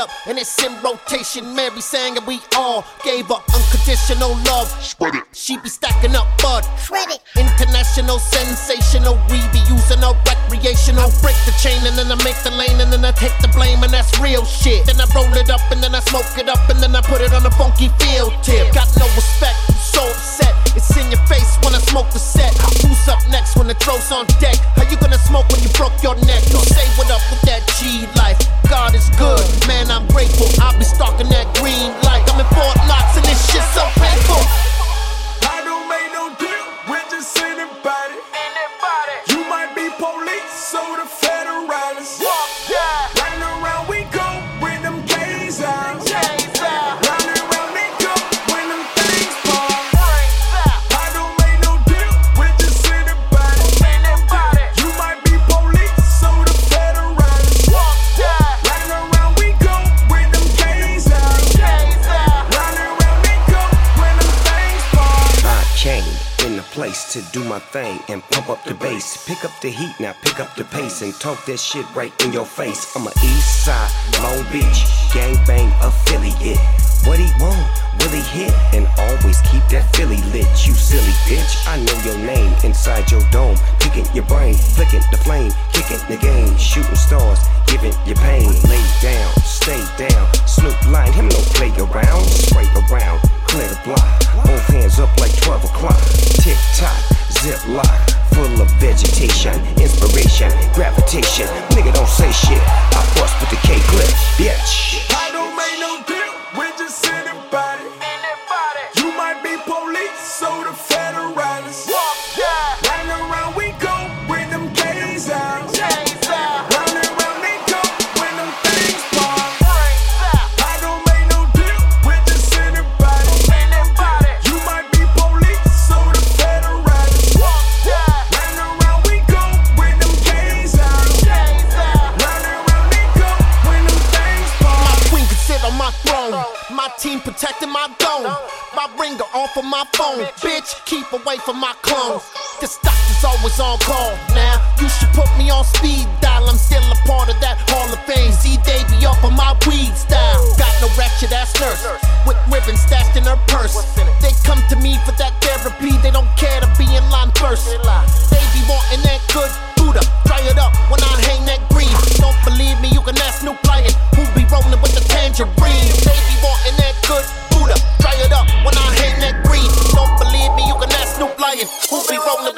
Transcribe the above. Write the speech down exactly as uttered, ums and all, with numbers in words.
up and it's in rotation. Mary sang and we all gave her unconditional love. Spread it. She be stacking up bud. Shred it. International, sensational. We be using her recreational. Break the chain and then I make the lane and then I take the blame and that's real shit. Then I roll it up and then I smoke it up and then I put it on a funky field tip. Got no respect, you so upset. It's in your face when I smoke the set. Who's up next when the throw's on deck? How you gonna smoke when you broke your neck? You say what up with that G life. God is good, man, I'm grateful. I'll be stalking that green light. I'm in Fort Knox and this shit's so painful. I don't make no deal with just anybody. You might be police or the federalists. Riding around we go with them K's out. Riding around they go when them things pop. I don't make no deal with just anybody. You might be police or the federalists. Riding around we go with them K's out. Riding around they go when them things pop. I came in the place to do my thing and pump up the bass. Pick up the heat, now pick up the pace and talk that shit right in your face. I'm a East Side, Long Beach, gangbang affiliate. What he want, will he hit? And always keep that Philly lit. You silly bitch, I know your name inside your dome. Picking your brain, flicking the flame, kicking the game, shooting stars, giving you pain. Lay down, stay down. Snoop line, him no play around. Spray around, clear the block. Both hands up like twelve o'clock. Tick tock, zip lock, full of vegetation, inspiration, gravitation. Nigga don't say shit. I bust with the K clip, bitch. I don't make no deal with just anybody. You might be police or the federalists. Riding around we go with them K's out. Riding around they go when them things pop. I don't make no deal with just anybody. You might be police or the federalists. Riding around we go with them K's out. Riding around they go when them things pop. My queen can sit on my throne. My team protecting my dome. My ringer off of my phone. Bitch, keep away from my clones. The stock is always on call. Now, you should put me on speed dial. I'm still a part of that Hall of Fame. See, they be off of my weed style. Got no ratchet ass nurse with ribbons stashed in her purse. They come to me for that therapy. They don't care to be in line first. They be wanting that good Buddha. Dry it up when I hang that green. Don't believe me, you can ask Snoop Lion, who be rolling with the tangerine. They be wanting that good Buddha. Dry it up when I hang that green. Don't believe me, you can ask Snoop Lion, who be rolling